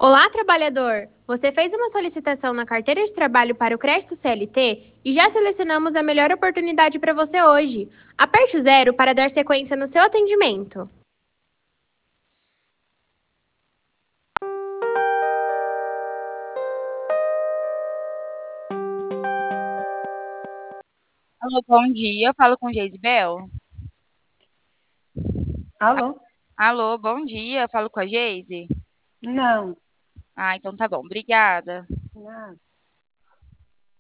Olá, trabalhador! Você fez uma solicitação na carteira de trabalho para o crédito CLT e já selecionamos a melhor oportunidade para você hoje. Aperte o zero para dar sequência no seu atendimento. Alô, bom dia. Eu falo com Geisbel. Alô? Alô, bom dia. Eu falo com a Geise. Não, Ah, então tá bom. Obrigada. não.